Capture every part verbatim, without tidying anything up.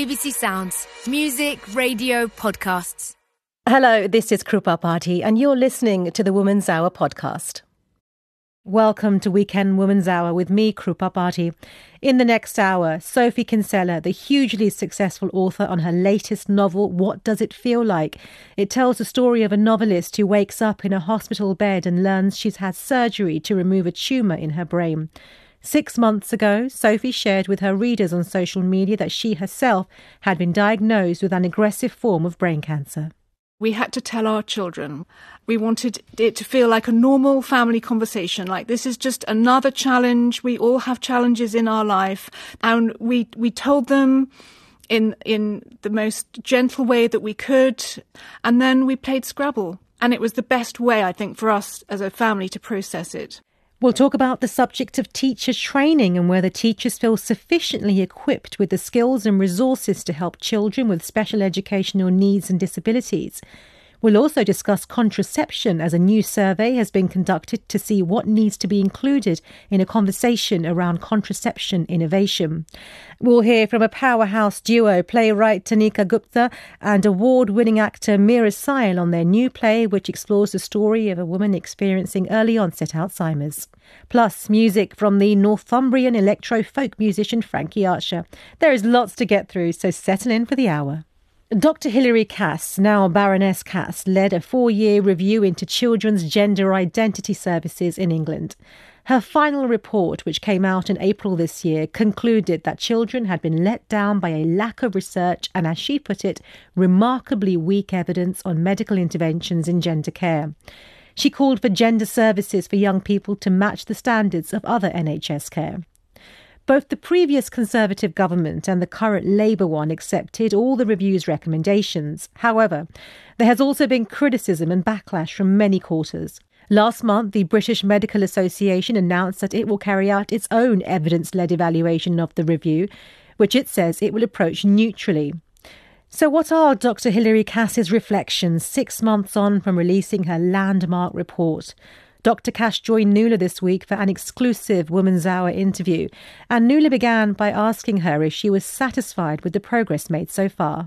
B B C Sounds. Music, radio, podcasts. Hello, this is Krupa Party, and you're listening to the Woman's Hour podcast. Welcome to Weekend Woman's Hour with me, Krupa Party. In the next hour, Sophie Kinsella, the hugely successful author on her latest novel, What Does It Feel Like? It tells the story of a novelist who wakes up in a hospital bed and learns she's had surgery to remove a tumour in her brain. Six months ago, Sophie shared with her readers on social media that she herself had been diagnosed with an aggressive form of brain cancer. We had to tell our children. We wanted it to feel like a normal family conversation, like this is just another challenge. We all have challenges in our life. And we we told them in in the most gentle way that we could. And then we played Scrabble. And it was the best way, I think, for us as a family to process it. We'll talk about the subject of teacher training and whether teachers feel sufficiently equipped with the skills and resources to help children with special educational needs and disabilities. We'll also discuss contraception, as a new survey has been conducted to see what needs to be included in a conversation around contraception innovation. We'll hear from a powerhouse duo, playwright Tanika Gupta and award-winning actor Meera Syal, on their new play, which explores the story of a woman experiencing early onset Alzheimer's. Plus, music from the Northumbrian electro-folk musician Frankie Archer. There is lots to get through, so settle in for the hour. Doctor Hilary Cass, now Baroness Cass, led a four-year review into children's gender identity services in England. Her final report, which came out in April this year, concluded that children had been let down by a lack of research and, as she put it, remarkably weak evidence on medical interventions in gender care. She called for gender services for young people to match the standards of other N H S care. Both the previous Conservative government and the current Labour one accepted all the review's recommendations. However, there has also been criticism and backlash from many quarters. Last month, the British Medical Association announced that it will carry out its own evidence-led evaluation of the review, which it says it will approach neutrally. So what are Doctor Hilary Cass's reflections six months on from releasing her landmark report? Doctor Cass joined Nuala this week for an exclusive Woman's Hour interview, and Nuala began by asking her if she was satisfied with the progress made so far.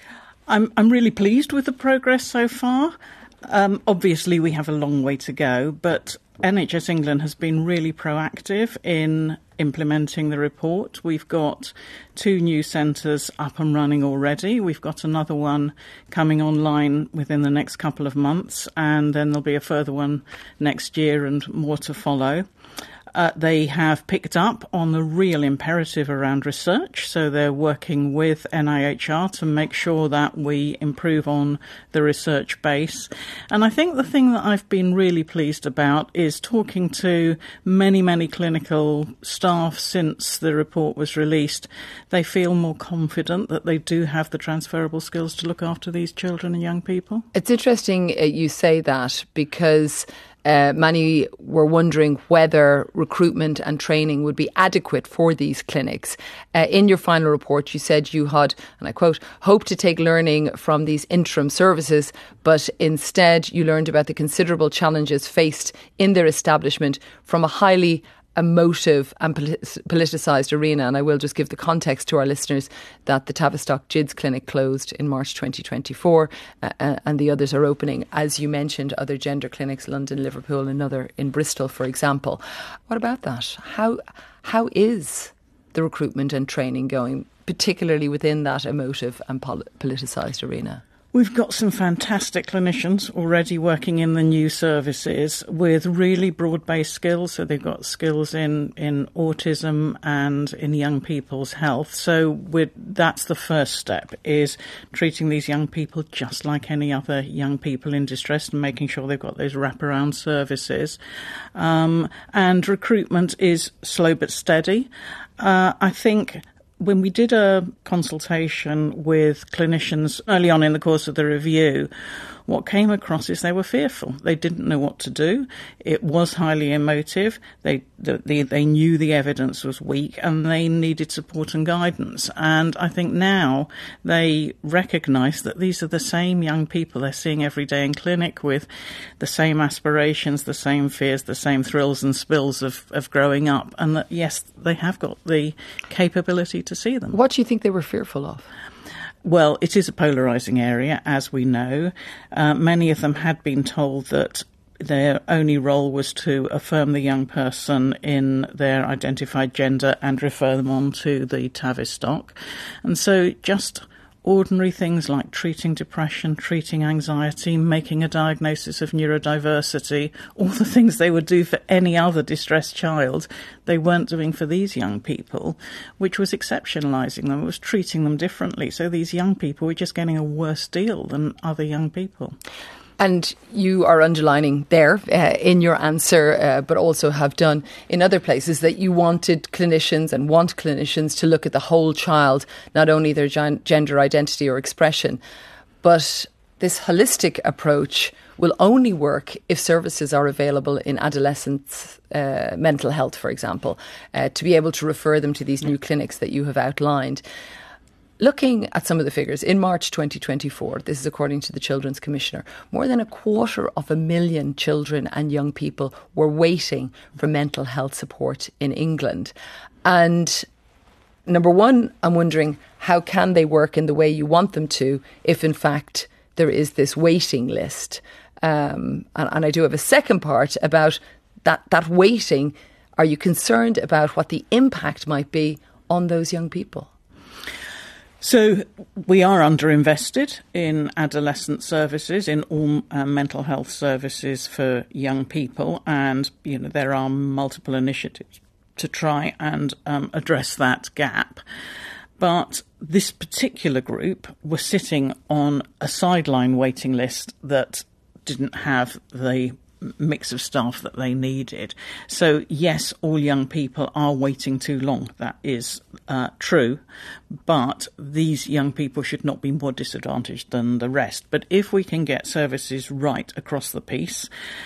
I'm I'm really pleased with the progress so far. Um, obviously, we have a long way to go, but N H S England has been really proactive in implementing the report. We've got two new centres up and running already. We've got another one coming online within the next couple of months, and then there'll be a further one next year and more to follow. Uh, they have picked up on the real imperative around research, so they're working with N I H R to make sure that we improve on the research base. And I think the thing that I've been really pleased about is talking to many, many clinical staff since the report was released. They feel more confident that they do have the transferable skills to look after these children and young people. It's interesting uh, you say that, because Uh, many were wondering whether recruitment and training would be adequate for these clinics. Uh, in your final report, you said you had, and I quote, hoped to take learning from these interim services, but instead you learned about the considerable challenges faced in their establishment from a highly emotive and politicised arena. And I will just give the context to our listeners that the Tavistock G I D S clinic closed in March twenty twenty-four, uh, and the others are opening, as you mentioned, other gender clinics, London, Liverpool, another in Bristol, for example. What about that? How how is the recruitment and training going, particularly within that emotive and pol- politicised arena? We've got some fantastic clinicians already working in the new services with really broad-based skills. So they've got skills in, in autism and in young people's health. So we're, that's the first step, is treating these young people just like any other young people in distress and making sure they've got those wraparound services. Um, and recruitment is slow but steady. Uh, I think when we did a consultation with clinicians early on in the course of the review, what came across is they were fearful. They didn't know what to do. It was highly emotive. They they, they knew the evidence was weak and they needed support and guidance. And I think now they recognise that these are the same young people they're seeing every day in clinic with the same aspirations, the same fears, the same thrills and spills of, of growing up. And that, yes, they have got the capability to see them. What do you think they were fearful of? Well, it is a polarising area, as we know. Uh, many of them had been told that their only role was to affirm the young person in their identified gender and refer them on to the Tavistock. And so just ordinary things like treating depression, treating anxiety, making a diagnosis of neurodiversity, all the things they would do for any other distressed child, they weren't doing for these young people, which was exceptionalising them, it was treating them differently. So these young people were just getting a worse deal than other young people. And you are underlining there uh, in your answer, uh, but also have done in other places, that you wanted clinicians and want clinicians to look at the whole child, not only their gen- gender identity or expression. But this holistic approach will only work if services are available in adolescents' uh, mental health, for example, uh, to be able to refer them to these new clinics that you have outlined. Looking at some of the figures, in March twenty twenty-four, this is according to the Children's Commissioner, more than a quarter of a million children and young people were waiting for mental health support in England. And number one, I'm wondering, how can they work in the way you want them to if, in fact, there is this waiting list? Um, and, and I do have a second part about that, that waiting. Are you concerned about what the impact might be on those young people? So we are underinvested in adolescent services, in all uh, mental health services for young people, and you know there are multiple initiatives to try and um, address that gap. But this particular group were sitting on a sideline waiting list that didn't have the mix of staff that they needed. So yes, all young people are waiting too long. That is uh, true. But these young people should not be more disadvantaged than the rest. But if we can get services right across the piece,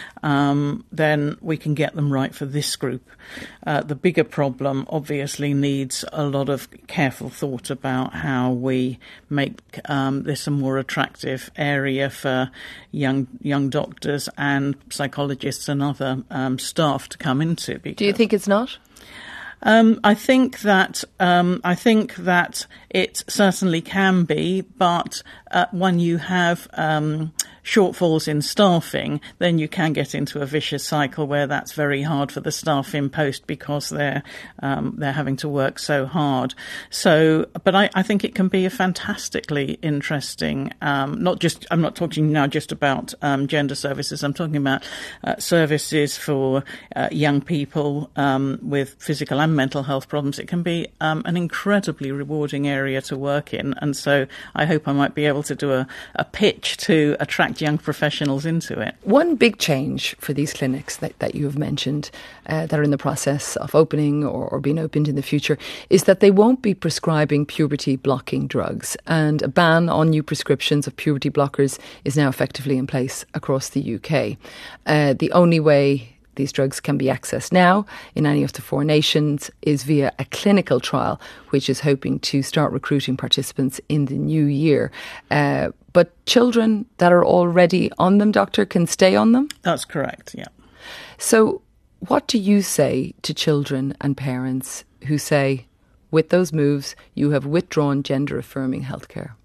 um, then we can get them right for this group. Uh, the bigger problem obviously needs a lot of careful thought about how we make um, this a more attractive area for young young doctors and psychologists and other um, staff to come into. Do you think it's not? Um, I think that um, I think that it certainly can be, but uh, when you have um, shortfalls in staffing, then you can get into a vicious cycle where that's very hard for the staff in post because they're um, they're having to work so hard. So, but I, I think it can be a fantastically interesting. Um, not just I'm not talking now just about um, gender services. I'm talking about uh, services for uh, young people um, with physical and mental health problems. It can be um, an incredibly rewarding area to work in, and so I hope I might be able to do a, a pitch to attract young professionals into it. One big change for these clinics that, that you have mentioned uh, that are in the process of opening or, or being opened in the future is that they won't be prescribing puberty blocking drugs, and a ban on new prescriptions of puberty blockers is now effectively in place across the U K. Uh, the only way these drugs can be accessed now in any of the four nations is via a clinical trial, which is hoping to start recruiting participants in the new year. Uh, but children that are already on them, Doctor, can stay on them? That's correct, yeah. So what do you say to children and parents who say, with those moves, you have withdrawn gender-affirming healthcare?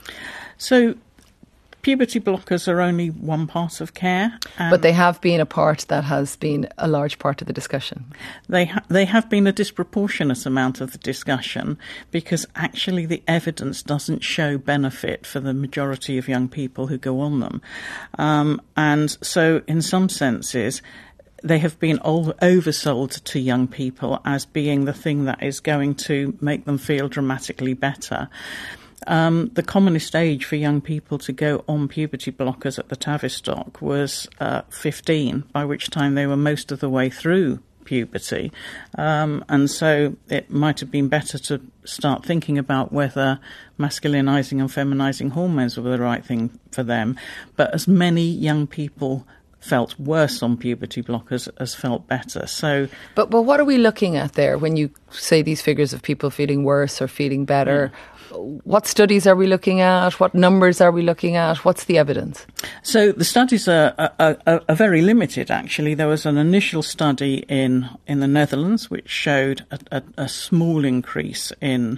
So puberty blockers are only one part of care. But they have been a part that has been a large part of the discussion. They, ha- they have been a disproportionate amount of the discussion because actually the evidence doesn't show benefit for the majority of young people who go on them. Um, and so in some senses, they have been oversold to young people as being the thing that is going to make them feel dramatically better. Um, the commonest age for young people to go on puberty blockers at the Tavistock was uh, fifteen, by which time they were most of the way through puberty. Um, and so it might have been better to start thinking about whether masculinizing and feminizing hormones were the right thing for them. But as many young people felt worse on puberty blockers as felt better. So, But, but what are we looking at there when you say these figures of people feeling worse or feeling better? Yeah. What studies are we looking at? What numbers are we looking at? What's the evidence? So the studies are, are, are, are very limited, actually. There was an initial study in, in the Netherlands which showed a, a, a small increase in,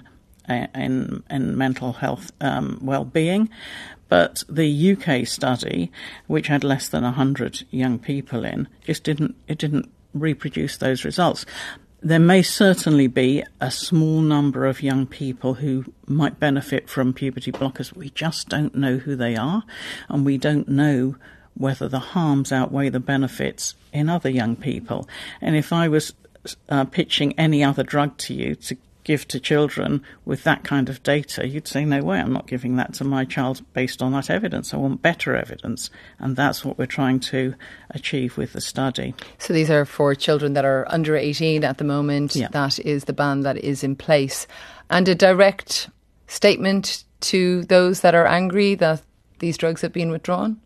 in, in mental health um, well-being. But the U K study, which had less than one hundred young people in, just didn't it didn't reproduce those results. There may certainly be a small number of young people who might benefit from puberty blockers. We just don't know who they are, and we don't know whether the harms outweigh the benefits in other young people. And if I was uh, pitching any other drug to you to give to children with that kind of data, you'd say, no way, I'm not giving that to my child based on that evidence. I want better evidence. And that's what we're trying to achieve with the study. So these are for children that are under eighteen at the moment. Yeah. That is the ban that is in place. And a direct statement to those that are angry that these drugs have been withdrawn?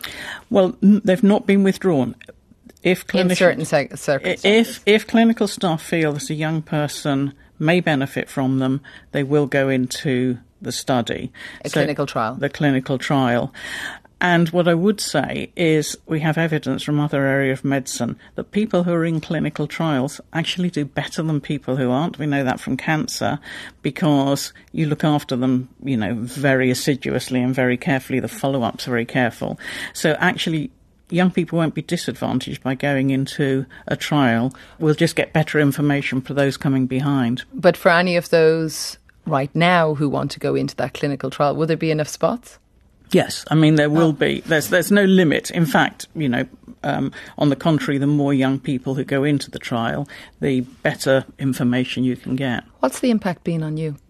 Well, they've not been withdrawn. If in certain circumstances. If, if clinical staff feel that a young person may benefit from them, they will go into the study. A so clinical trial. The clinical trial. And what I would say is we have evidence from other areas of medicine that people who are in clinical trials actually do better than people who aren't. We know that from cancer because you look after them, you know, very assiduously and very carefully. The follow-up's very careful. So actually, young people won't be disadvantaged by going into a trial. We'll just get better information for those coming behind. But for any of those right now who want to go into that clinical trial, will there be enough spots? Yes, I mean, there will oh. be. There's there's no limit. In fact, you know, um, on the contrary, the more young people who go into the trial, the better information you can get. What's the impact been on you?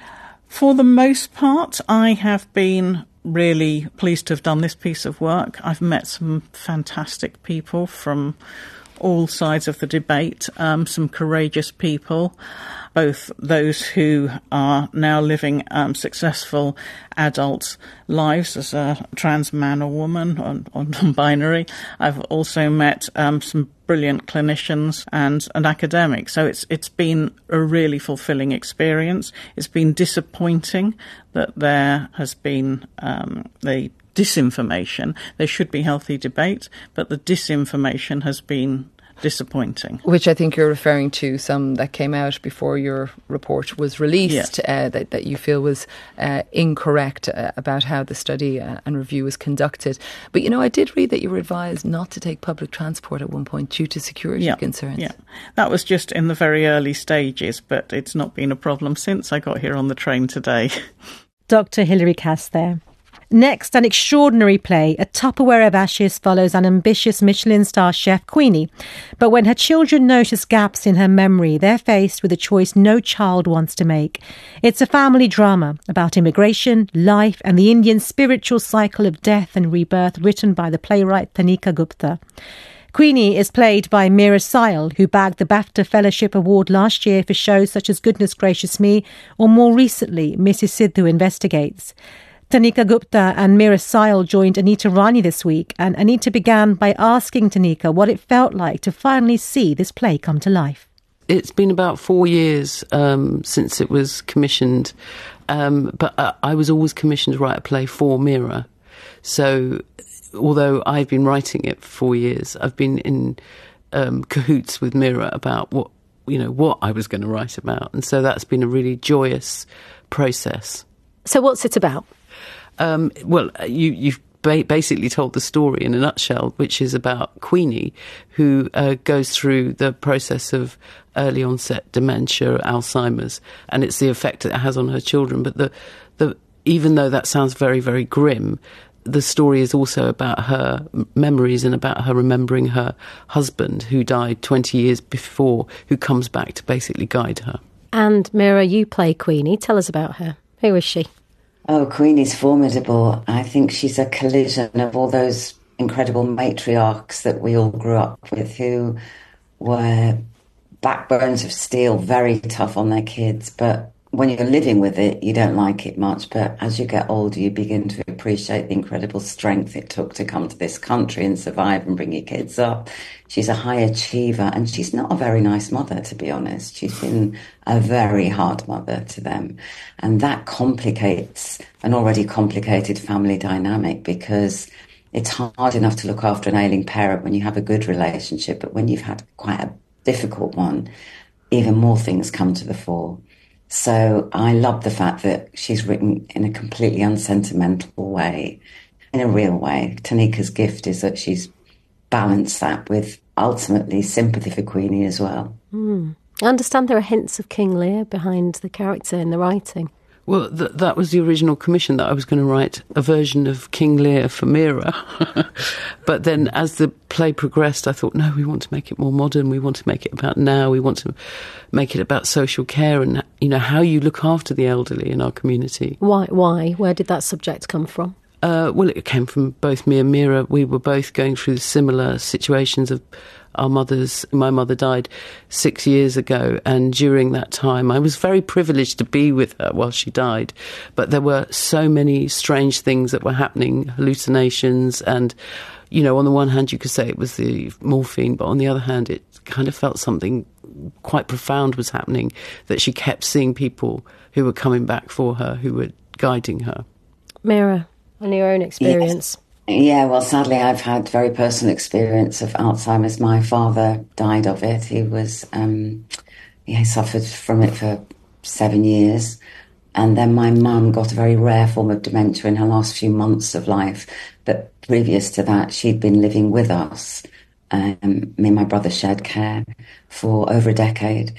For the most part, I have been really pleased to have done this piece of work. I've met some fantastic people from all sides of the debate, um, some courageous people, both those who are now living um, successful adult lives as a trans man or woman or, or non-binary. I've also met um, some brilliant clinicians and, and academics. So it's it's been a really fulfilling experience. It's been disappointing that there has been um, the disinformation. There should be healthy debate, but the disinformation has been disappointing. Which I think you're referring to some that came out before your report was released, yes. uh, that, that you feel was uh, incorrect uh, about how the study uh, and review was conducted. But, you know, I did read that you were advised not to take public transport at one point due to security yeah. concerns. Yeah, that was just in the very early stages, but it's not been a problem since I got here on the train today. Doctor Hilary Cass there. Next, an extraordinary play, A Tupperware of Ashes, follows an ambitious Michelin star chef, Queenie. But when her children notice gaps in her memory, they're faced with a choice no child wants to make. It's a family drama about immigration, life, and the Indian spiritual cycle of death and rebirth, written by the playwright Tanika Gupta. Queenie is played by Meera Syal, who bagged the BAFTA Fellowship Award last year for shows such as Goodness Gracious Me, or more recently, Missus Sidhu Investigates. Tanika Gupta and Meera Syal joined Anita Rani this week, and Anita began by asking Tanika what it felt like to finally see this play come to life. It's been about four years um, since it was commissioned, um, but uh, I was always commissioned to write a play for Meera. So although I've been writing it for four years, I've been in um, cahoots with Meera about what, you know, what I was going to write about. And so that's been a really joyous process. So what's it about? Um, well, you, you've ba- basically told the story in a nutshell, which is about Queenie, who uh, goes through the process of early onset dementia, Alzheimer's, and it's the effect that it has on her children. But the, the even though that sounds very, very grim, the story is also about her memories and about her remembering her husband, who died twenty years before, who comes back to basically guide her. And Meera, you play Queenie. Tell us about her. Who is she? Oh, Queenie's formidable. I think she's a collision of all those incredible matriarchs that we all grew up with, who were backbones of steel, very tough on their kids. But when you're living with it, you don't like it much. But as you get older, you begin to appreciate the incredible strength it took to come to this country and survive and bring your kids up. She's a high achiever, and she's not a very nice mother, to be honest. She's been a very hard mother to them. And that complicates an already complicated family dynamic, because it's hard enough to look after an ailing parent when you have a good relationship. But when you've had quite a difficult one, even more things come to the fore. So I love the fact that she's written in a completely unsentimental way, in a real way. Tanika's gift is that she's balanced that with ultimately sympathy for Queenie as well. Mm. I understand there are hints of King Lear behind the character in the writing. Well, th- that was the original commission, that I was going to write a version of King Lear for Mira. But then as the play progressed, I thought, no, we want to make it more modern. We want to make it about now. We want to make it about social care and, you know, how you look after the elderly in our community. Why? Why? Where did that subject come from? Uh, well, it came from both me and Mira. We were both going through similar situations of our mothers. My mother died six years ago, and during that time I was very privileged to be with her while she died, but there were so many strange things that were happening, hallucinations, and, you know, on the one hand you could say it was the morphine, but on the other hand it kind of felt something quite profound was happening, that she kept seeing people who were coming back for her, who were guiding her. Mira, on your own experience. Yes. Yeah, well, sadly, I've had very personal experience of Alzheimer's. My father died of it. He was, um, he suffered from it for seven years. And then my mum got a very rare form of dementia in her last few months of life. But previous to that, she'd been living with us. Um, me and my brother shared care for over a decade.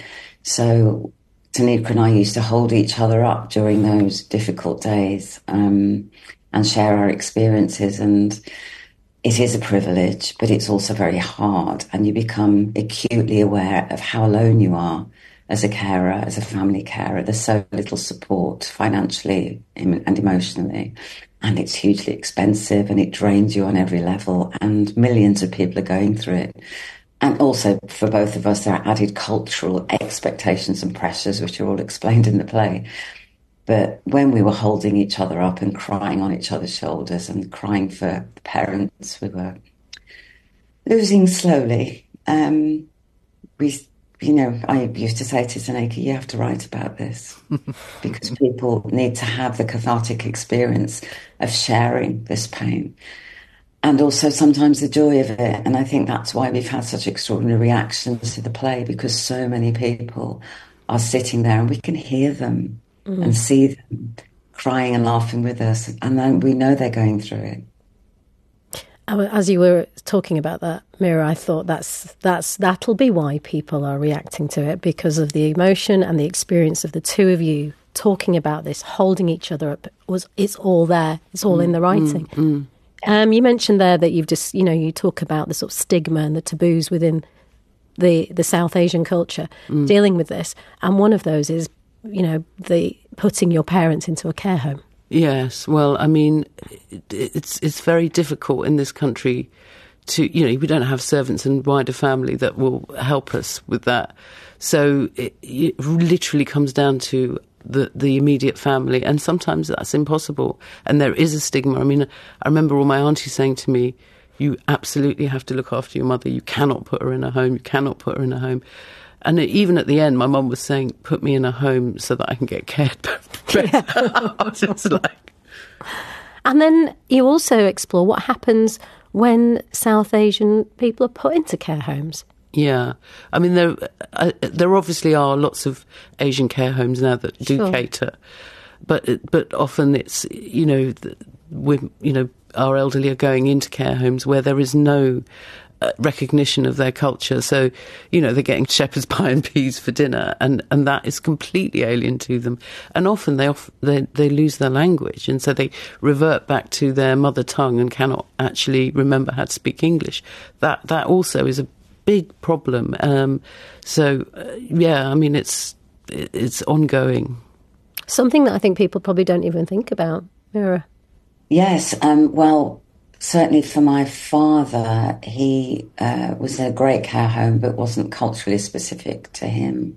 So Tanika and I used to hold each other up during those difficult days. Um, and share our experiences, and it is a privilege, but it's also very hard, and you become acutely aware of how alone you are as a carer, as a family carer. There's so little support financially and emotionally, and it's hugely expensive, and it drains you on every level, and millions of people are going through it. And also, for both of us, there are added cultural expectations and pressures, which are all explained in the play. But when we were holding each other up and crying on each other's shoulders and crying for the parents we were losing slowly, um, we, you know, I used to say to Tanika, you have to write about this because people need to have the cathartic experience of sharing this pain. And also sometimes the joy of it. And I think that's why we've had such extraordinary reactions to the play, because so many people are sitting there and we can hear them. Mm. And see them crying and laughing with us, and then we know they're going through it. As you were talking about that, Mira, I thought that's that's that'll be why people are reacting to it, because of the emotion and the experience of the two of you talking about this, holding each other up. Was it's all there? It's all mm, in the writing. Mm, mm. Um, you mentioned there that you've just, you know, you talk about the sort of stigma and the taboos within the the South Asian culture mm. dealing with this, and one of those is, you know, the putting your parents into a care home. Yes, well, I mean, it's it's very difficult in this country to, you know, we don't have servants and wider family that will help us with that. So it, it literally comes down to the, the immediate family, and sometimes that's impossible. And there is a stigma. I mean, I remember all my aunties saying to me, you absolutely have to look after your mother. You cannot put her in a home. You cannot put her in a home. And even at the end, my mum was saying, put me in a home so that I can get cared better. I was just like... And then you also explore what happens when South Asian people are put into care homes. Yeah. I mean, there uh, there obviously are lots of Asian care homes now that do sure. cater. But but often it's, you know, we you know, our elderly are going into care homes where there is no... recognition of their culture. So, you know, they're getting shepherd's pie and peas for dinner, and, and that is completely alien to them. And often they, off, they they lose their language, and so they revert back to their mother tongue and cannot actually remember how to speak English. That that also is a big problem. Um, so, uh, yeah, I mean, it's it's ongoing. Something that I think people probably don't even think about, Mira. Yes, um, well, certainly for my father, he uh, was in a great care home, but wasn't culturally specific to him.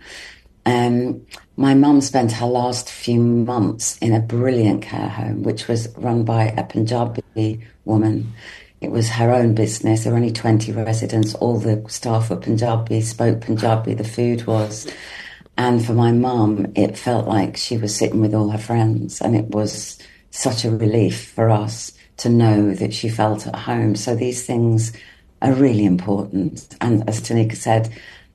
Um, my mum spent her last few months in a brilliant care home, which was run by a Punjabi woman. It was her own business. There were only twenty residents. All the staff were Punjabi, spoke Punjabi. The food was. And for my mum, it felt like she was sitting with all her friends. And it was such a relief for us to know that she felt at home. So these things are really important. And as Tanika said,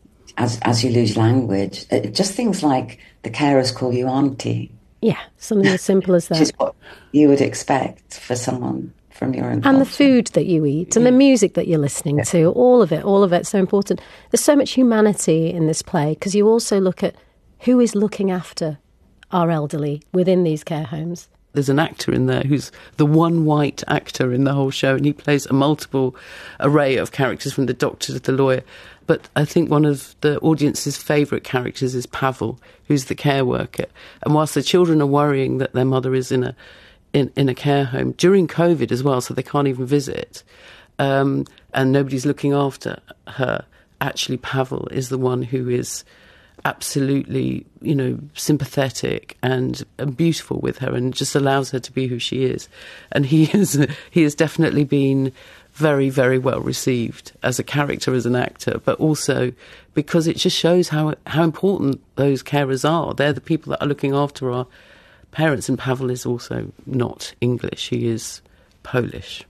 As as you lose language, it, just things like the carers call you auntie. Yeah, something as simple as that. Which is what you would expect for someone from your own And culture. the food that you eat and the music that you're listening yeah. to, all of it, all of it's so important. There's so much humanity in this play because you also look at who is looking after our elderly within these care homes. There's an actor in there who's the one white actor in the whole show, and he plays a multiple array of characters from the doctor to the lawyer. But I think one of the audience's favourite characters is Pavel, who's the care worker. And whilst the children are worrying that their mother is in a in, in a care home, during COVID as well, so they can't even visit, um, and nobody's looking after her, actually Pavel is the one who is absolutely, you know, sympathetic and, and beautiful with her and just allows her to be who she is. And he is he has definitely been very, very well received as a character, as an actor, but also because it just shows how how important those carers are. They're the people that are looking after our parents, and Pavel is also not English, he is Polish.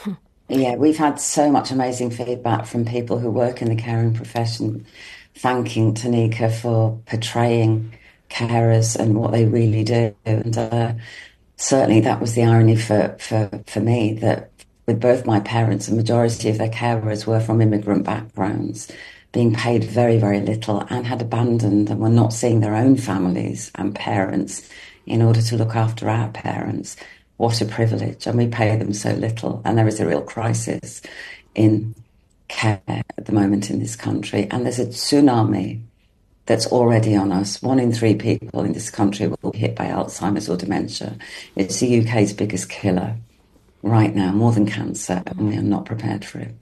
Yeah, we've had so much amazing feedback from people who work in the caring profession, thanking Tanika for portraying carers and what they really do. And uh, certainly that was the irony for, for, for me, that with both my parents, the majority of their carers were from immigrant backgrounds, being paid very, very little and had abandoned and were not seeing their own families and parents in order to look after our parents. What a privilege. And we pay them so little. And there is a real crisis in care at the moment in this country. And there's a tsunami that's already on us. One in three people in this country will be hit by Alzheimer's or dementia. It's the U K's biggest killer right now, more than cancer, and we are not prepared for it.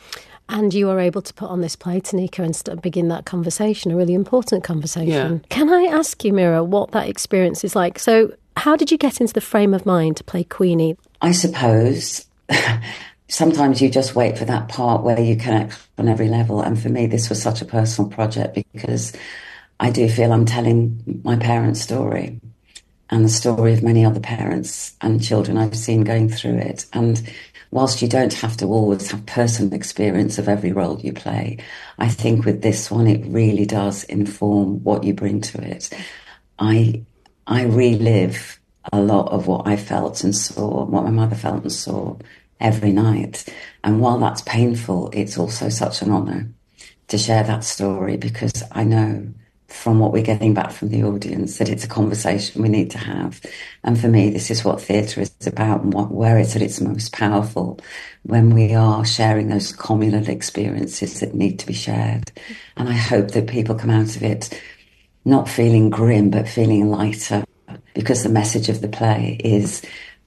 And you are able to put on this play, Tanika, and start, begin that conversation, a really important conversation. Yeah. Can I ask you, Mira, what that experience is like? So how did you get into the frame of mind to play Queenie? I suppose sometimes you just wait for that part where you connect on every level. And for me, this was such a personal project because I do feel I'm telling my parents' story and the story of many other parents and children I've seen going through it. And whilst you don't have to always have personal experience of every role you play, I think with this one, it really does inform what you bring to it. I I relive a lot of what I felt and saw, what my mother felt and saw every night. And while that's painful, it's also such an honour to share that story because I know from what we're getting back from the audience that it's a conversation we need to have. And for me, this is what theatre is about and what, where it's at its most powerful, when we are sharing those communal experiences that need to be shared. And I hope that people come out of it not feeling grim, but feeling lighter, because the message of the play is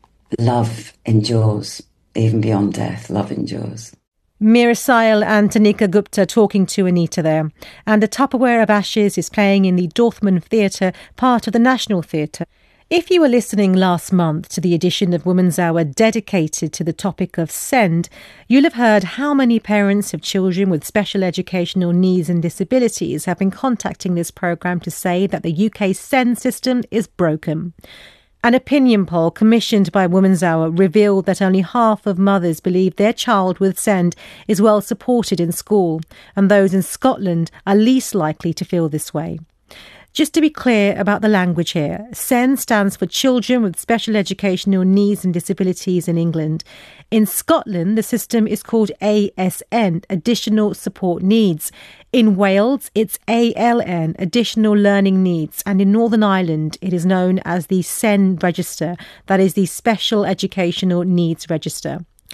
love endures, even beyond death, love endures. Mira Syal and Tanika Gupta talking to Anita there. And The Tupperware of Ashes is playing in the Dorfman Theatre, part of the National Theatre. If you were listening last month to the edition of Women's Hour dedicated to the topic of SEND, you'll have heard how many parents of children with special educational needs and disabilities have been contacting this programme to say that the U K SEND system is broken. An opinion poll commissioned by Women's Hour revealed that only half of mothers believe their child with SEND is well supported in school, and those in Scotland are least likely to feel this way. Just to be clear about the language here, SEND stands for Children with Special Educational Needs and Disabilities in England. In Scotland, the system is called A S N, Additional Support Needs. In Wales, it's A L N, Additional Learning Needs. And in Northern Ireland, it is known as the SEND Register, that is the Special Educational Needs Register.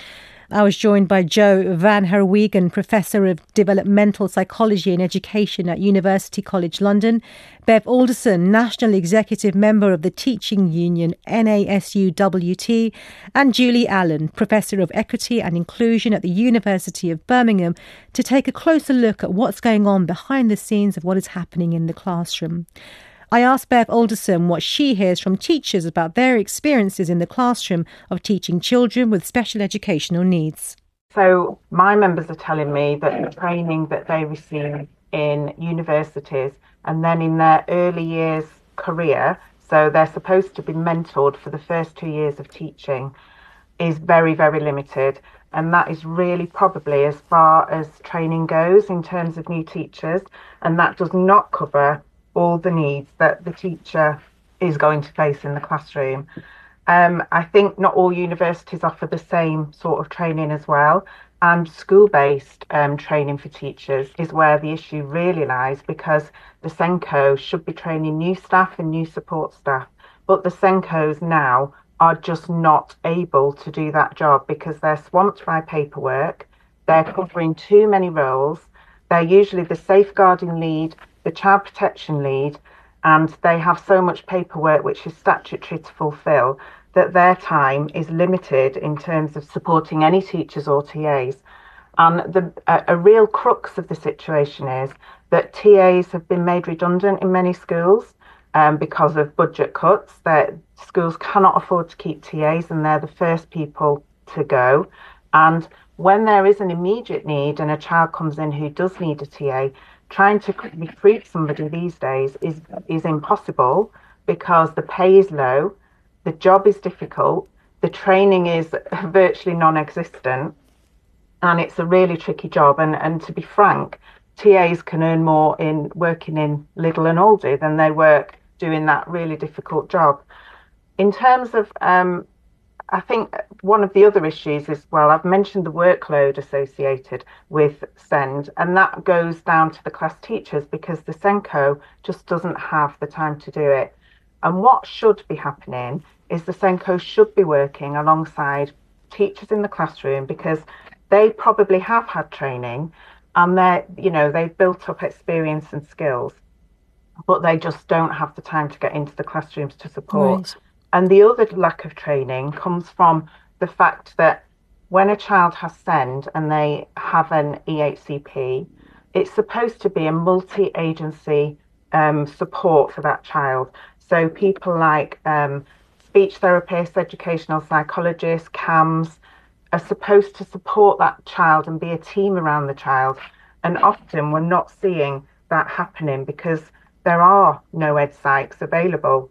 I was joined by Jo van Herwegen, Professor of Developmental Psychology and Education at University College London, Bev Alderson, National Executive Member of the Teaching Union N A S U W T, and Julie Allen, Professor of Equity and Inclusion at the University of Birmingham, to take a closer look at what's going on behind the scenes of what is happening in the classroom. I asked Bev Alderson what she hears from teachers about their experiences in the classroom of teaching children with special educational needs. So my members are telling me that the training that they receive in universities and then in their early years career, so they're supposed to be mentored for the first two years of teaching, is very, very limited. And that is really probably as far as training goes in terms of new teachers. And that does not cover all the needs that the teacher is going to face in the classroom. Um, I think not all universities offer the same sort of training as well. And school-based um, training for teachers is where the issue really lies, because the SENCO should be training new staff and new support staff. But the SENCOs now are just not able to do that job because they're swamped by paperwork. They're covering too many roles. They're usually the safeguarding lead, the child protection lead, and they have so much paperwork which is statutory to fulfil that their time is limited in terms of supporting any teachers or T As. And the, a, a real crux of the situation is that T As have been made redundant in many schools um, because of budget cuts. That schools cannot afford to keep T As and they're the first people to go. And when there is an immediate need and a child comes in who does need a T A, trying to recruit somebody these days is is impossible because the pay is low, the job is difficult, the training is virtually non-existent, and it's a really tricky job. And, and to be frank, T As can earn more in working in Lidl and Aldi than they work doing that really difficult job. In terms of, um, I think one of the other issues is, well, I've mentioned the workload associated with SEND, and that goes down to the class teachers because the SENCO just doesn't have the time to do it. And what should be happening is the SENCO should be working alongside teachers in the classroom because they probably have had training and they're, you know, they've built up experience and skills, but they just don't have the time to get into the classrooms to support. Right. And the other lack of training comes from the fact that when a child has SEND and they have an E H C P, it's supposed to be a multi-agency um, support for that child. So people like um, speech therapists, educational psychologists, C A M S are supposed to support that child and be a team around the child. And often we're not seeing that happening because there are no ed psychs available.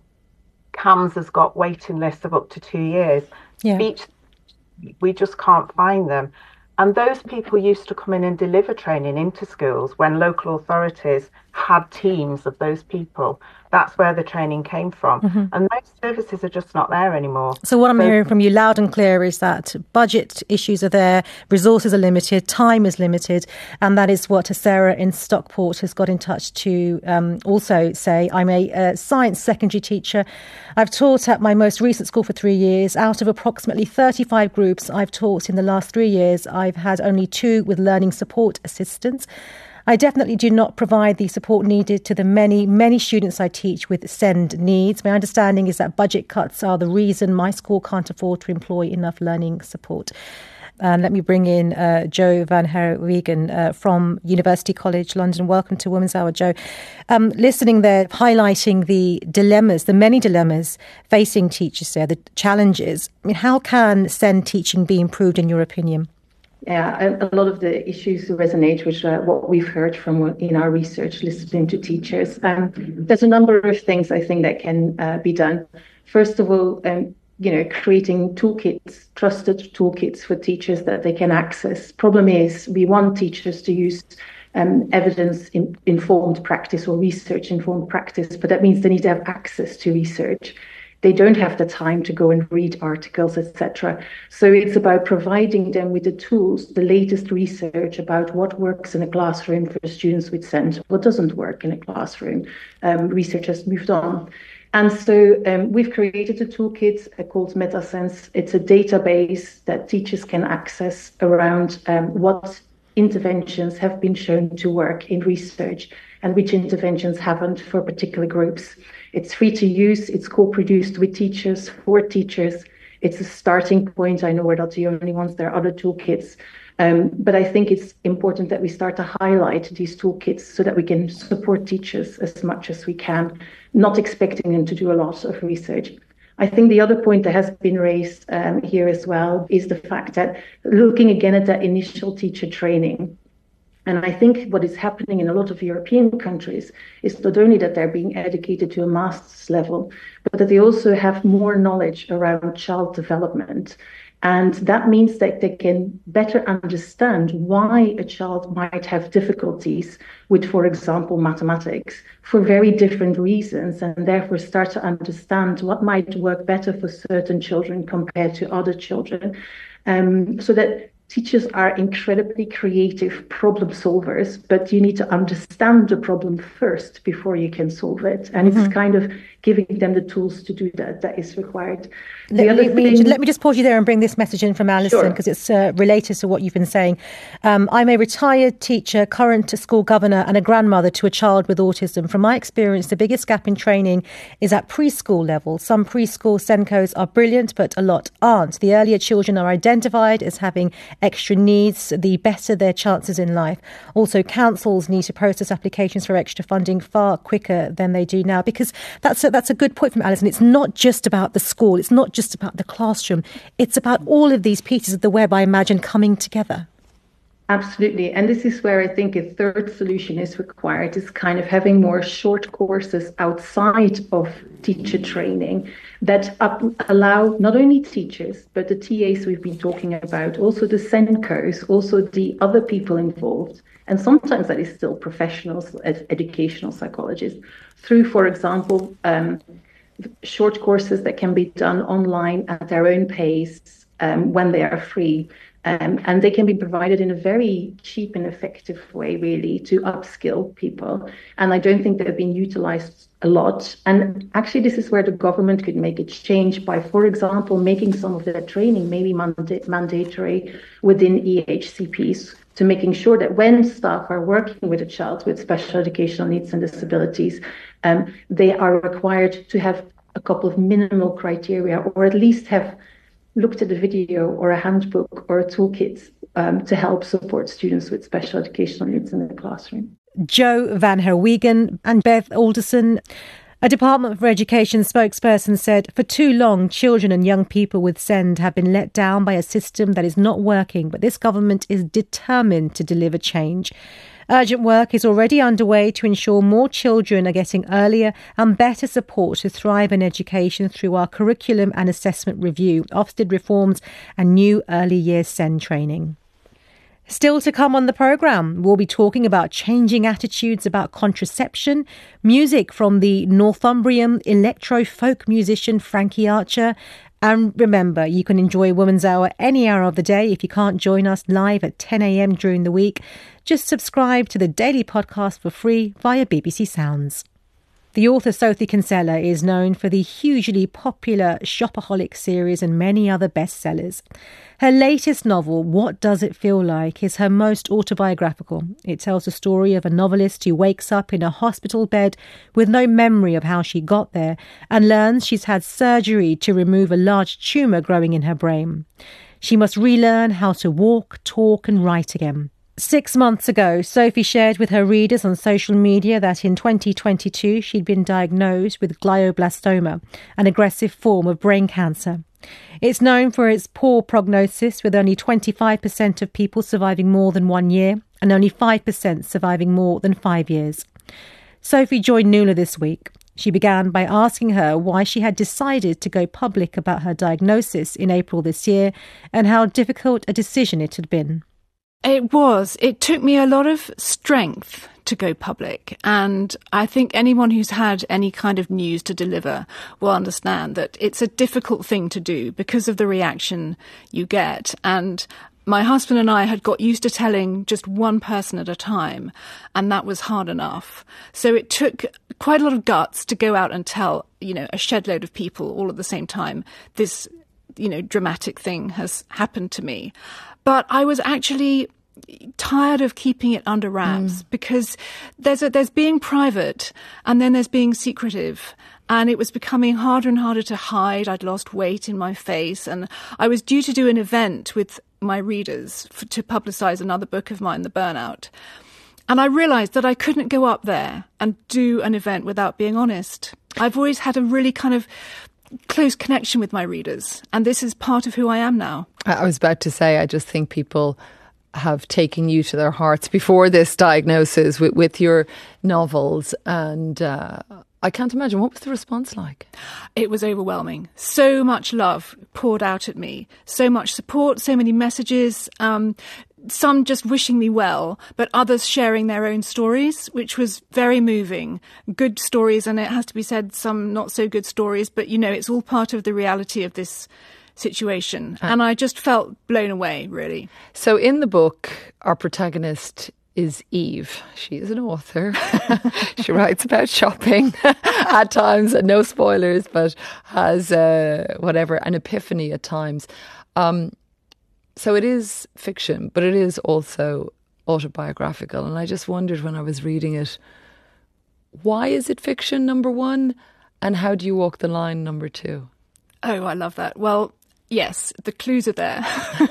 C A M S has got waiting lists of up to two years. Yeah. Speech, we just can't find them. And those people used to come in and deliver training into schools when local authorities had teams of those people. That's where the training came from. Mm-hmm. And those services are just not there anymore. So what I'm so, hearing from you loud and clear is that budget issues are there, resources are limited, time is limited. And that is what Sarah in Stockport has got in touch to um, also say. I'm a uh, science secondary teacher. I've taught at my most recent school for three years. Out of approximately thirty-five groups I've taught in the last three years, I've had only two with learning support assistants. I definitely do not provide the support needed to the many, many students I teach with SEND needs. My understanding is that budget cuts are the reason my school can't afford to employ enough learning support. And let me bring in uh, Jo van Herwegen uh, from University College London. Welcome to Women's Hour, Jo. Um, listening there, highlighting the dilemmas, the many dilemmas facing teachers there, the challenges. I mean, how can SEND teaching be improved in your opinion? Yeah, a, a lot of the issues resonate with uh, what we've heard from in our research, listening to teachers. Um, there's a number of things I think that can uh, be done. First of all, um, you know, creating toolkits, trusted toolkits for teachers that they can access. Problem is, we want teachers to use um, evidence-informed practice or research-informed practice, but that means they need to have access to research. They don't have the time to go and read articles, et cetera. So it's about providing them with the tools, the latest research about what works in a classroom for students with SEND, what doesn't work in a classroom. Um, research has moved on. And so um, we've created a toolkit uh, called MetaSense. It's a database that teachers can access around um, what interventions have been shown to work in research and which interventions haven't for particular groups. It's free to use. It's co-produced with teachers, for teachers. It's a starting point. I know we're not the only ones. There are other toolkits. Um, but I think it's important that we start to highlight these toolkits so that we can support teachers as much as we can, not expecting them to do a lot of research. I think the other point that has been raised um, here as well is the fact that looking again at that initial teacher training, and I think what is happening in a lot of European countries is not only that they're being educated to a master's level, but that they also have more knowledge around child development. And that means that they can better understand why a child might have difficulties with, for example, mathematics for very different reasons, and therefore start to understand what might work better for certain children compared to other children. Um, so that teachers are incredibly creative problem solvers, but you need to understand the problem first before you can solve it. And mm-hmm. it's kind of giving them the tools to do that that is required. The let, other me, thing, let me just pause you there and bring this message in from Alison, because sure. it's uh, related to what you've been saying. Um, I'm a retired teacher, current school governor and a grandmother to a child with autism. From my experience, the biggest gap in training is at preschool level. Some preschool SENCOs are brilliant, but a lot aren't. The earlier children are identified as having extra needs, the better their chances in life. Also, councils need to process applications for extra funding far quicker than they do now, because that's a, that's a good point from Alison. It's not just about the school. It's not just about the classroom. It's about all of these pieces of the web, I imagine, coming together. Absolutely. And this is where I think a third solution is required, is kind of having more short courses outside of teacher training that up, allow not only teachers, but the T As we've been talking about, also the SENCOs, also the other people involved. And sometimes that is still professionals, educational psychologists, through, for example, um, short courses that can be done online at their own pace um, when they are free. Um, and they can be provided in a very cheap and effective way, really, to upskill people. And I don't think they've been utilized a lot. And actually, this is where the government could make a change by, for example, making some of that training maybe manda- mandatory within E H C Ps, to making sure that when staff are working with a child with special educational needs and disabilities, um, they are required to have a couple of minimal criteria, or at least have looked at a video or a handbook or a toolkit um, to help support students with special educational needs in the classroom. Jo van Herwegen and Beth Alderson. A Department for Education spokesperson said, for too long, children and young people with SEND have been let down by a system that is not working, but this government is determined to deliver change. Urgent work is already underway to ensure more children are getting earlier and better support to thrive in education through our curriculum and assessment review, Ofsted reforms and new early years SEND training. Still to come on the programme, we'll be talking about changing attitudes about contraception, music from the Northumbrian electro-folk musician Frankie Archer. And remember, you can enjoy Woman's Hour any hour of the day. If you can't join us live at ten a.m. during the week, just subscribe to the daily podcast for free via B B C Sounds. The author Sophie Kinsella is known for the hugely popular Shopaholic series and many other bestsellers. Her latest novel, What Does It Feel Like?, is her most autobiographical. It tells the story of a novelist who wakes up in a hospital bed with no memory of how she got there and learns she's had surgery to remove a large tumour growing in her brain. She must relearn how to walk, talk and write again. Six months ago, Sophie shared with her readers on social media that in twenty twenty-two she'd been diagnosed with glioblastoma, an aggressive form of brain cancer. It's known for its poor prognosis, with only twenty-five percent of people surviving more than one year and only five percent surviving more than five years. Sophie joined Nuala this week. She began by asking her why she had decided to go public about her diagnosis in April this year and how difficult a decision it had been. It was. It took me a lot of strength to go public. And I think anyone who's had any kind of news to deliver will understand that it's a difficult thing to do because of the reaction you get. And my husband and I had got used to telling just one person at a time, and that was hard enough. So it took quite a lot of guts to go out and tell, you know, a shed load of people all at the same time, this, you know, dramatic thing has happened to me. But I was actually tired of keeping it under wraps mm. because there's a, there's being private and then there's being secretive. And it was becoming harder and harder to hide. I'd lost weight in my face, and I was due to do an event with my readers for, to publicise another book of mine, The Burnout. And I realised that I couldn't go up there and do an event without being honest. I've always had a really kind of close connection with my readers, and this is part of who I am now. I was about to say, I just think people have taken you to their hearts before this diagnosis with, with your novels, and uh, I can't imagine. What was the response like? It was overwhelming. So much love poured out at me, so much support, so many messages, um, some just wishing me well, but others sharing their own stories, which was very moving. Good stories, and it has to be said, some not so good stories, but, you know, it's all part of the reality of this situation. Uh, and I just felt blown away, really. So in the book, our protagonist is Eve. She is an author. She writes about shopping at times, and no spoilers, but has uh, whatever, an epiphany at times. Um, so it is fiction, but it is also autobiographical. And I just wondered when I was reading it, why is it fiction, number one? And how do you walk the line, number two? Oh, I love that. Well, yes, the clues are there.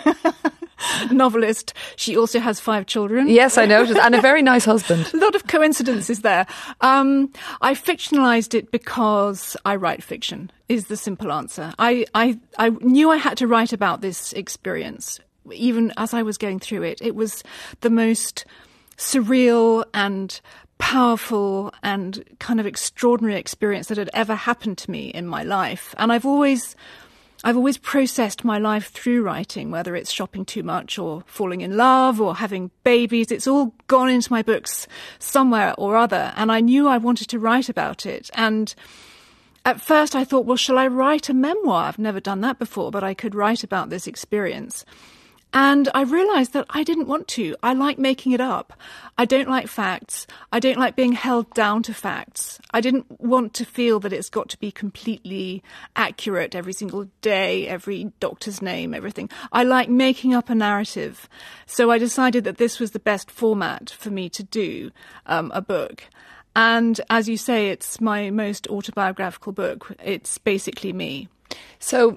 Novelist. She also has five children. Yes, I noticed. And a very nice husband. A lot of coincidences there. Um, I fictionalized it because I write fiction, is the simple answer. I, I, I knew I had to write about this experience. Even as I was going through it, it was the most surreal and powerful and kind of extraordinary experience that had ever happened to me in my life. And I've always... I've always processed my life through writing, whether it's shopping too much or falling in love or having babies. It's all gone into my books somewhere or other. And I knew I wanted to write about it. And at first I thought, well, shall I write a memoir? I've never done that before, but I could write about this experience. And I realised that I didn't want to. I like making it up. I don't like facts. I don't like being held down to facts. I didn't want to feel that it's got to be completely accurate every single day, every doctor's name, everything. I like making up a narrative. So I decided that this was the best format for me to do um, a book. And as you say, it's my most autobiographical book. It's basically me. So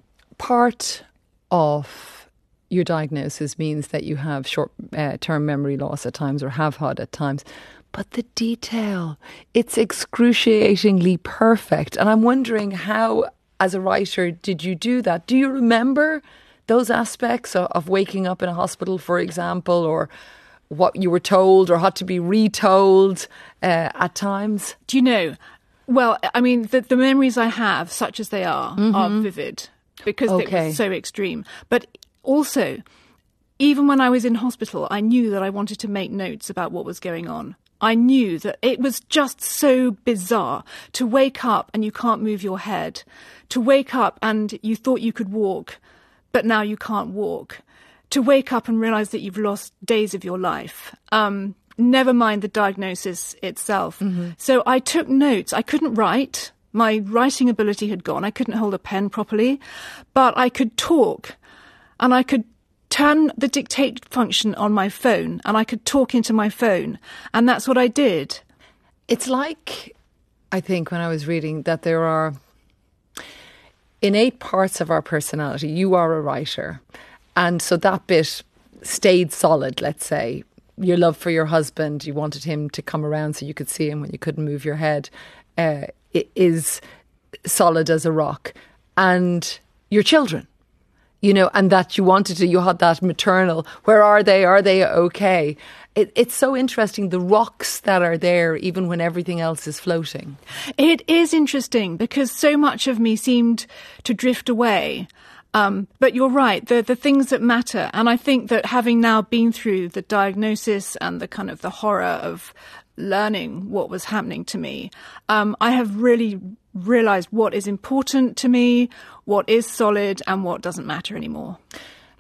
part of your diagnosis means that you have short-term uh, memory loss at times, or have had at times. But the detail, it's excruciatingly perfect. And I'm wondering how, as a writer, did you do that? Do you remember those aspects of, of waking up in a hospital, for example, or what you were told or had to be retold uh, at times? Do you know? Well, I mean, the, the memories I have, such as they are, mm-hmm. are vivid because okay. they were so extreme. But also, even when I was in hospital, I knew that I wanted to make notes about what was going on. I knew that it was just so bizarre to wake up and you can't move your head, to wake up and you thought you could walk, but now you can't walk, to wake up and realise that you've lost days of your life. Um, never mind the diagnosis itself. Mm-hmm. So I took notes. I couldn't write. My writing ability had gone. I couldn't hold a pen properly, but I could talk. And I could turn the dictate function on my phone and I could talk into my phone. And that's what I did. It's like, I think, when I was reading that there are innate parts of our personality. You are a writer. And so that bit stayed solid, let's say. Your love for your husband, you wanted him to come around so you could see him when you couldn't move your head, uh, it is solid as a rock. And your children. You know, and that you wanted to, you had that maternal, where are they? Are they okay? It, it's so interesting, the rocks that are there, even when everything else is floating. It is interesting because so much of me seemed to drift away. Um, but you're right, the, the things that matter. And I think that having now been through the diagnosis and the kind of the horror of learning what was happening to me, um, I have really realised what is important to me, what is solid and what doesn't matter anymore.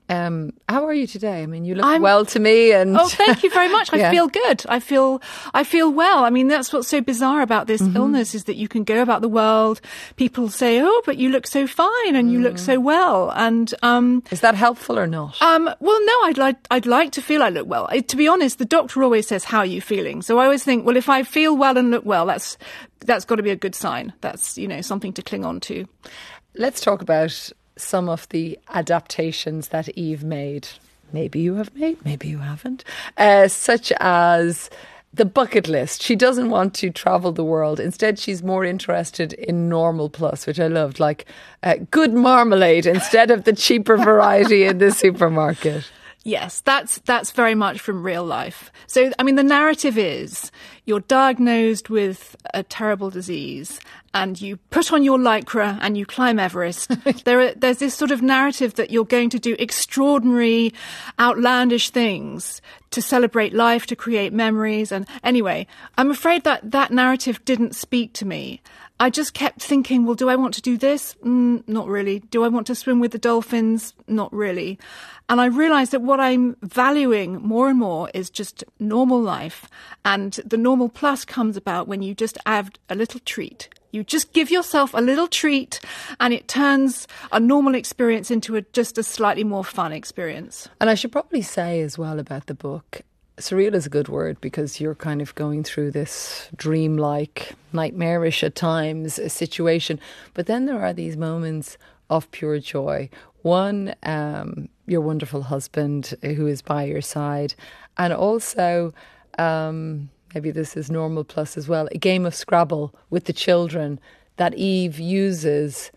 Um, how are you today? I mean, you look I'm, well to me. And oh, thank you very much. I yeah. feel good. I feel, I feel well. I mean, that's what's so bizarre about this mm-hmm. illness is that you can go about the world. People say, "Oh, but you look so fine and mm. you look so well." And um, is that helpful or not? Um, well, no. I'd like, I'd like to feel I look well. I, to be honest, the doctor always says, "How are you feeling?" So I always think, well, if I feel well and look well, that's that's got to be a good sign. That's, you know, something to cling on to. Let's talk about some of the adaptations that Eve made. Maybe you have made, maybe you haven't. Uh, such as the bucket list. She doesn't want to travel the world. Instead, she's more interested in Normal Plus, which I loved, like uh, good marmalade instead of the cheaper variety in the supermarket. Yes, that's that's very much from real life. So, I mean, the narrative is you're diagnosed with a terrible disease and you put on your Lycra and you climb Everest. there are, there's this sort of narrative that you're going to do extraordinary, outlandish things to celebrate life, to create memories. And anyway, I'm afraid that that narrative didn't speak to me. I just kept thinking, well, do I want to do this? Mm, not really. Do I want to swim with the dolphins? Not really. And I realised that what I'm valuing more and more is just normal life. And the Normal Plus comes about when you just add a little treat. You just give yourself a little treat and it turns a normal experience into a, just a slightly more fun experience. And I should probably say as well about the book, surreal is a good word because you're kind of going through this dreamlike, nightmarish at times a situation. But then there are these moments of pure joy. One, um, your wonderful husband who is by your side. And also, um, maybe this is Normal Plus as well, a game of Scrabble with the children that Eve uses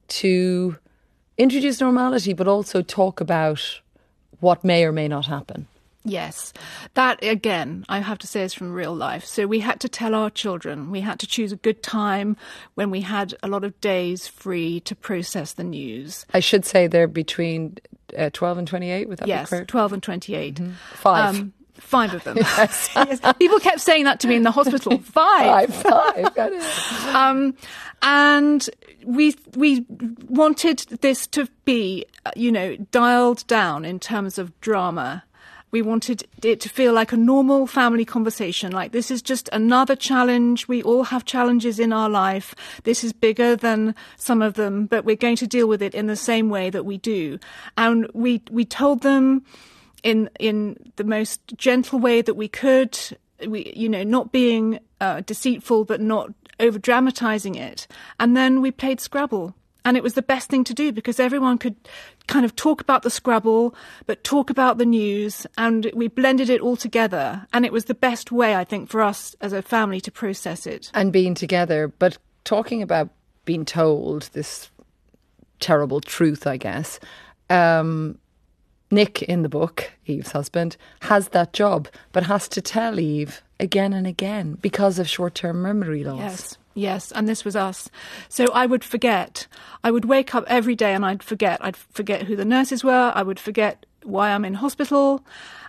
to introduce normality, but also talk about what may or may not happen. Yes, that again, I have to say is from real life. So we had to tell our children, we had to choose a good time when we had a lot of days free to process the news. I should say they're between uh, twelve and twenty-eight, would that yes, be correct? Yes, twelve and twenty-eight. Mm-hmm. Five. Um, Five of them. Yes. Yes. People kept saying that to me in the hospital. Five. Five, five. um, and we we wanted this to be, you know, dialed down in terms of drama. We wanted it to feel like a normal family conversation, like this is just another challenge. We all have challenges in our life. This is bigger than some of them, but we're going to deal with it in the same way that we do. And we we told them in in the most gentle way that we could, we you know, not being uh, deceitful, but not over dramatizing it. And then we played Scrabble. And it was the best thing to do because everyone could kind of talk about the Scrabble, but talk about the news. And we blended it all together. And it was the best way, I think, for us as a family to process it. And being together, but talking about being told this terrible truth, I guess. Um, Nick, in the book, Eve's husband, has that job, but has to tell Eve again and again because of short-term memory loss. Yes. Yes, and this was us. So I would forget. I would wake up every day and I'd forget. I'd forget who the nurses were. I would forget why I'm in hospital.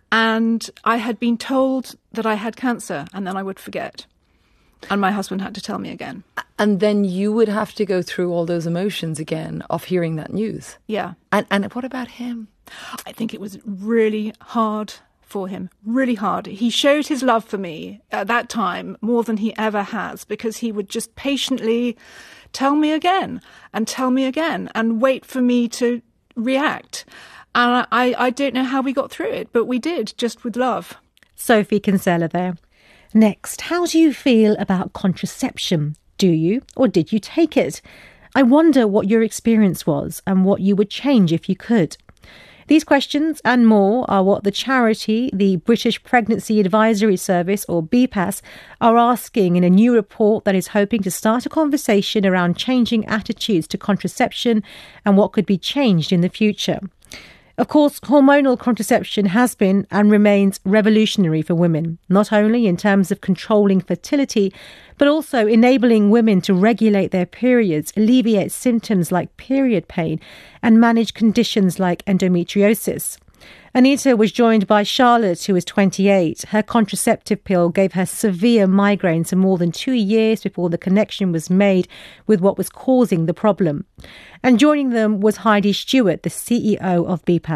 And I had been told that I had cancer, and then I would forget. And my husband had to tell me again. And then you would have to go through all those emotions again of hearing that news. Yeah. And and what about him? I think it was really hard for him, really hard. He showed his love for me at that time more than he ever has, because he would just patiently tell me again and tell me again and wait for me to react. And I, I don't know how we got through it, but we did, just with love. Sophie Kinsella there. Next, how do you feel about contraception? Do you or did you take it? I wonder what your experience was and what you would change if you could. These questions and more are what the charity, the British Pregnancy Advisory Service, or B P A S, are asking in a new report that is hoping to start a conversation around changing attitudes to contraception and what could be changed in the future. Of course, hormonal contraception has been and remains revolutionary for women, not only in terms of controlling fertility, but also enabling women to regulate their periods, alleviate symptoms like period pain, and manage conditions like endometriosis. Anita was joined by Charlotte, who is twenty-eight. Her contraceptive pill gave her severe migraines for more than two years before the connection was made with what was causing the problem. And joining them was Heidi Stewart, the C E O of B P A S.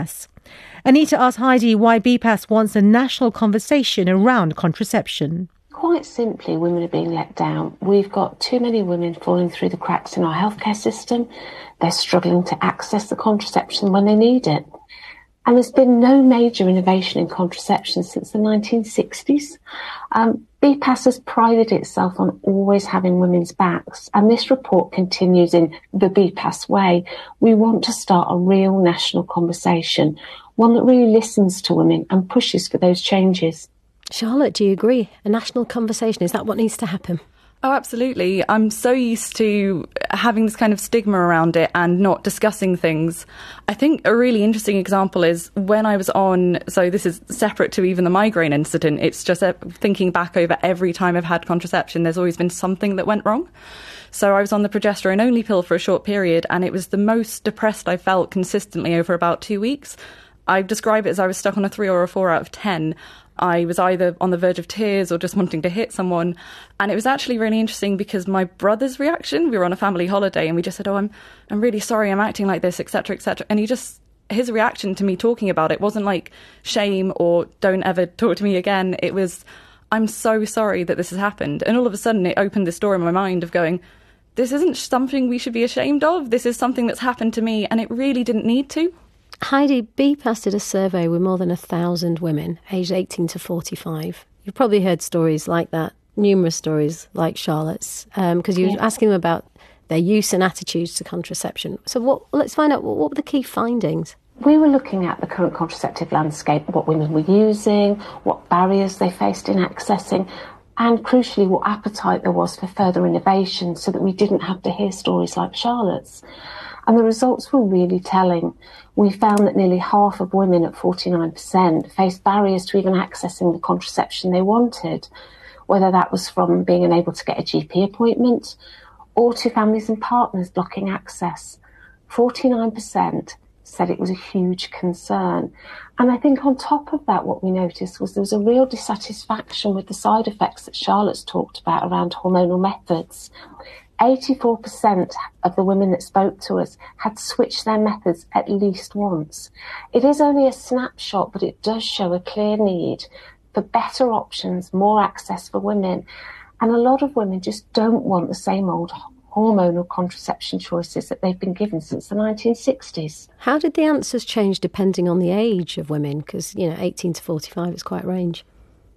Anita asked Heidi why B P A S wants a national conversation around contraception. Quite simply, women are being let down. We've got too many women falling through the cracks in our healthcare system. They're struggling to access the contraception when they need it. And there's been no major innovation in contraception since the nineteen sixties. Um, B P A S has prided itself on always having women's backs, and this report continues in the B P A S way. We want to start a real national conversation, one that really listens to women and pushes for those changes. Charlotte, do you agree? A national conversation, is that what needs to happen? Oh, absolutely. I'm so used to having this kind of stigma around it and not discussing things. I think a really interesting example is when I was on, so this is separate to even the migraine incident, it's just thinking back over every time I've had contraception, there's always been something that went wrong. So I was on the progesterone-only pill for a short period, and it was the most depressed I felt consistently over about two weeks. I describe it as I was stuck on a three or a four out of ten. I was either on the verge of tears or just wanting to hit someone. And it was actually really interesting because my brother's reaction, we were on a family holiday and we just said, oh, I'm I'm really sorry I'm acting like this, et cetera, et cetera. And he just, his reaction to me talking about it wasn't like shame or don't ever talk to me again. It was, I'm so sorry that this has happened. And all of a sudden it opened this door in my mind of going, this isn't something we should be ashamed of. This is something that's happened to me and it really didn't need to. Heidi, B P A S did a survey with more than a thousand women aged eighteen to forty-five. You've probably heard stories like that, numerous stories like Charlotte's, because um, you were yeah. asking them about their use and attitudes to contraception. So what? Let's find out, what, what were the key findings? We were looking at the current contraceptive landscape, what women were using, what barriers they faced in accessing, and crucially what appetite there was for further innovation so that we didn't have to hear stories like Charlotte's. And the results were really telling. We found that nearly half of women at forty-nine percent faced barriers to even accessing the contraception they wanted, whether that was from being unable to get a G P appointment or to families and partners blocking access. forty-nine percent said it was a huge concern. And I think on top of that, what we noticed was there was a real dissatisfaction with the side effects that Charlotte's talked about around hormonal methods. eighty-four percent of the women that spoke to us had switched their methods at least once. It is only a snapshot, but it does show a clear need for better options, more access for women. And a lot of women just don't want the same old hormonal contraception choices that they've been given since the nineteen sixties. How did the answers change depending on the age of women? Because, you know, eighteen to forty-five is quite a range.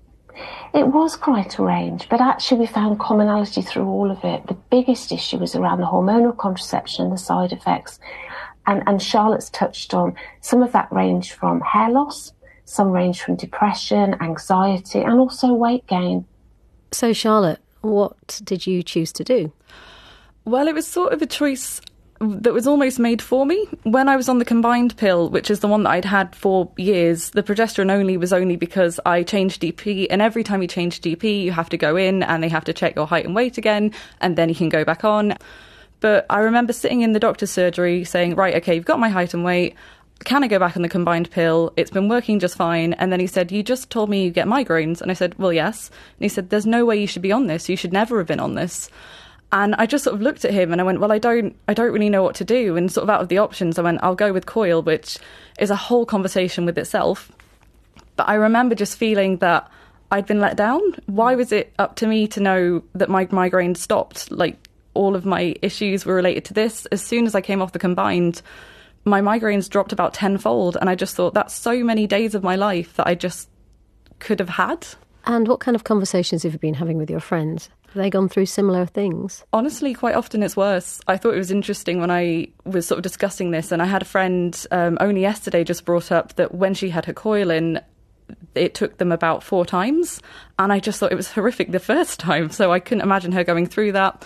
It was quite a range, but actually we found commonality through all of it. The biggest issue was around the hormonal contraception and the side effects. And, and Charlotte's touched on some of that range from hair loss, some range from depression, anxiety, and also weight gain. So, Charlotte, what did you choose to do? Well, it was sort of a choice that was almost made for me. When I was on the combined pill, which is the one that I'd had for years, the progesterone only was only because I changed D P, and every time you change D P, you have to go in and they have to check your height and weight again, and then you can go back on. But I remember sitting in the doctor's surgery saying, right, okay, you've got my height and weight. Can I go back on the combined pill? It's been working just fine. And then he said, you just told me you get migraines. And I said, well, yes. And he said, there's no way you should be on this. You should never have been on this. And I just sort of looked at him and I went, well, I don't I don't really know what to do. And sort of out of the options, I went, I'll go with Coil, which is a whole conversation with itself. But I remember just feeling that I'd been let down. Why was it up to me to know that my migraine stopped? Like, all of my issues were related to this. As soon as I came off the combined, my migraines dropped about tenfold. And I just thought, that's so many days of my life that I just could have had. And what kind of conversations have you been having with your friends? Have they gone through similar things? Honestly, quite often it's worse. I thought it was interesting when I was sort of discussing this, and I had a friend um, only yesterday just brought up that when she had her coil in, it took them about four times. And I just thought it was horrific the first time. So I couldn't imagine her going through that.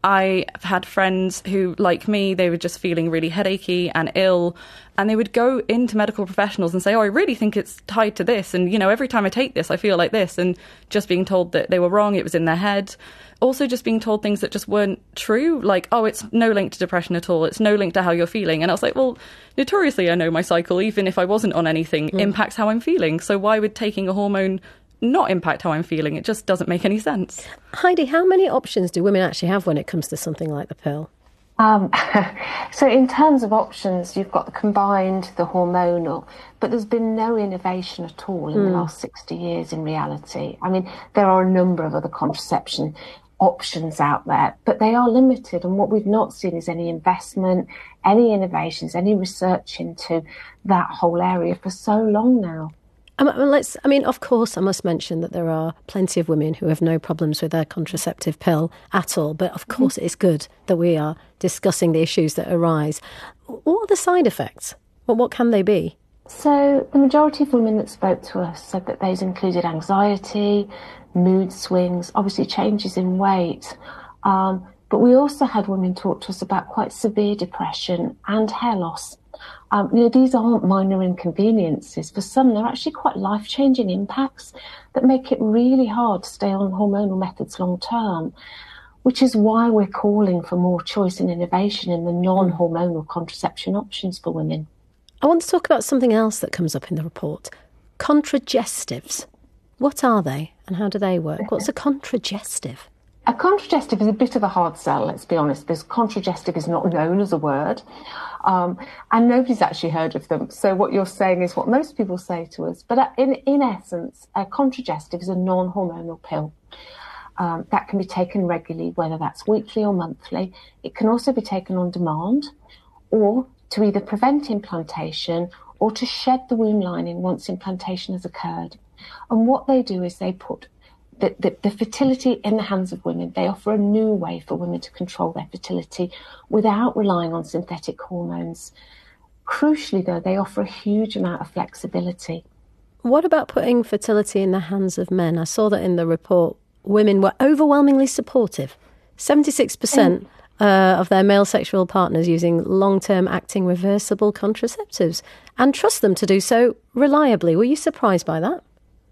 I have had friends who, like me, they were just feeling really headachy and ill, and they would go into medical professionals and say, oh, I really think it's tied to this, and, you know, every time I take this, I feel like this, and just being told that they were wrong, it was in their head. Also just being told things that just weren't true, like, oh, it's no link to depression at all, it's no link to how you're feeling. And I was like, well, notoriously I know my cycle, even if I wasn't on anything, mm. impacts how I'm feeling, so why would taking a hormone not impact how I'm feeling? It just doesn't make any sense. Heidi, how many options do women actually have when it comes to something like the pill? Um, so in terms of options, you've got the combined, the hormonal, but there's been no innovation at all in mm. the last sixty years in reality. I mean, there are a number of other contraception options out there, but they are limited. And what we've not seen is any investment, any innovations, any research into that whole area for so long now. Um, let's, I mean, of course, I must mention that there are plenty of women who have no problems with their contraceptive pill at all. But of course, mm-hmm. it's good that we are discussing the issues that arise. What are the side effects? Well, what can they be? So the majority of women that spoke to us said that those included anxiety, mood swings, obviously changes in weight. Um, but we also had women talk to us about quite severe depression and hair loss. Um, you know, these aren't minor inconveniences. For some, they're actually quite life-changing impacts that make it really hard to stay on hormonal methods long term, which is why we're calling for more choice and innovation in the non-hormonal contraception options for women. I want to talk about something else that comes up in the report. Contragestives. What are they and how do they work? What's a contragestive? A contragestive is a bit of a hard sell, let's be honest, because contragestive is not known as a word, um, and nobody's actually heard of them. So what you're saying is what most people say to us. But in, in essence, a contragestive is a non-hormonal pill um, that can be taken regularly, whether that's weekly or monthly. It can also be taken on demand or to either prevent implantation or to shed the womb lining once implantation has occurred. And what they do is they put The, the, the fertility in the hands of women. They offer a new way for women to control their fertility without relying on synthetic hormones. Crucially, though, they offer a huge amount of flexibility. What about putting fertility in the hands of men? I saw that in the report, women were overwhelmingly supportive. seventy-six percent uh, of their male sexual partners using long-term acting reversible contraceptives and trust them to do so reliably. Were you surprised by that?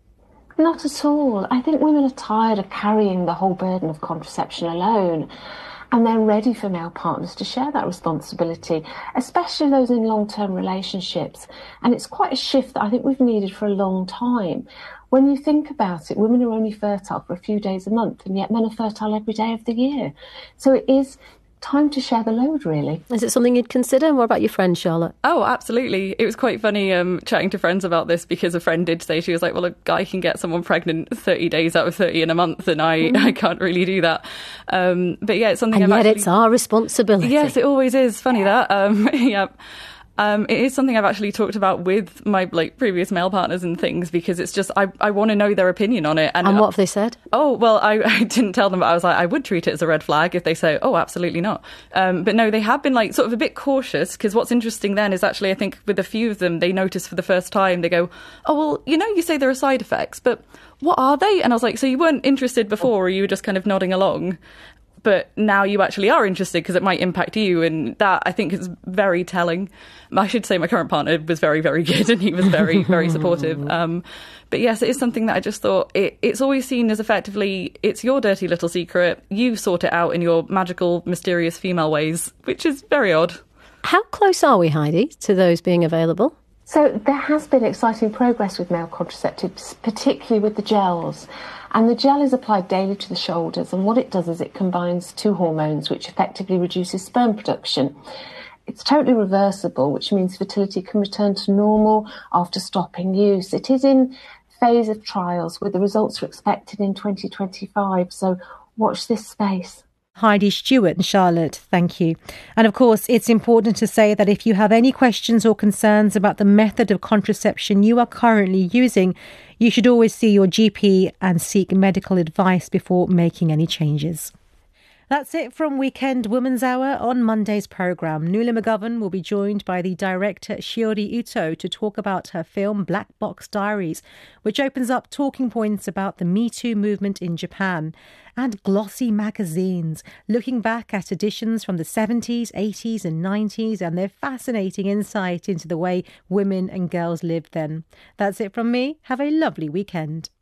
Not at all. I think women are tired of carrying the whole burden of contraception alone, and they're ready for male partners to share that responsibility, especially those in long-term relationships. And it's quite a shift that I think we've needed for a long time. When you think about it, women are only fertile for a few days a month, and yet men are fertile every day of the year. So it is time to share the load, really. Is it something you'd consider? And what about your friend, Charlotte? Oh, absolutely. It was quite funny um, chatting to friends about this because a friend did say, she was like, well, a guy can get someone pregnant thirty days out of thirty in a month and I, mm. I can't really do that. Um, but yeah, it's something and I've yet actually... it's our responsibility. Yes, it always is. Funny that. Um, yeah. Um, it is something I've actually talked about with my like previous male partners and things because it's just I, I want to know their opinion on it. And, and what have they said? Oh, well, I, I didn't tell them, but I was like, I would treat it as a red flag if they say, oh, absolutely not. Um, but no, they have been like sort of a bit cautious because what's interesting then is actually I think with a few of them, they notice for the first time, they go, oh, well, you know, you say there are side effects, but what are they? And I was like, so you weren't interested before or you were just kind of nodding along? But now you actually are interested because it might impact you. And that, I think, is very telling. I should say my current partner was very, very good and he was very, very supportive. Um, but yes, it is something that I just thought it, it's always seen as effectively, it's your dirty little secret. You sort it out in your magical, mysterious female ways, which is very odd. How close are we, Heidi, to those being available? So there has been exciting progress with male contraceptives, particularly with the gels. And the gel is applied daily to the shoulders, and what it does is it combines two hormones, which effectively reduces sperm production. It's totally reversible, which means fertility can return to normal after stopping use. It is in phase of trials, with the results are expected in twenty twenty-five, so watch this space. Heidi Stewart and Charlotte, thank you. And of course, it's important to say that if you have any questions or concerns about the method of contraception you are currently using, you should always see your G P and seek medical advice before making any changes. That's it from Weekend Women's Hour. On Monday's programme, Nuala McGovern will be joined by the director Shiori Uto to talk about her film Black Box Diaries, which opens up talking points about the Me Too movement in Japan, and glossy magazines, looking back at editions from the seventies, eighties and nineties and their fascinating insight into the way women and girls lived then. That's it from me. Have a lovely weekend.